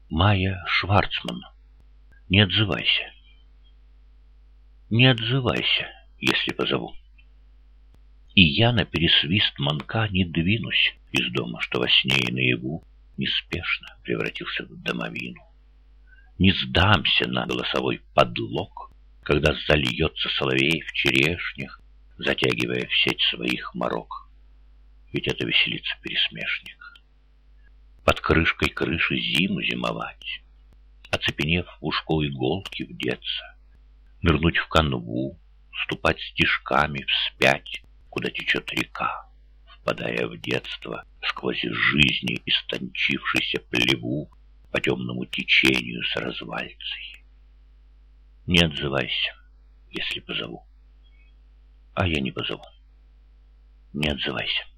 Майя Шварцман. Не отзывайся. Не отзывайся, если позову. И я на пересвист манка не двинусь из дома, что во сне и наяву неспешно превратился в домовину. Не сдамся на голосовой подлог, когда зальется соловей в черешнях, затягивая в сеть своих морок. Ведь это веселится пересмешник. Под крышкой крыши зиму зимовать, оцепенев в ушко иголки вдеться, нырнуть в канву, ступать стежками вспять, куда течет река, впадая в детство сквозь жизни истончившейся плеву по темному течению с развальцей. Не отзывайся, если позову. А я не позову. Не отзывайся.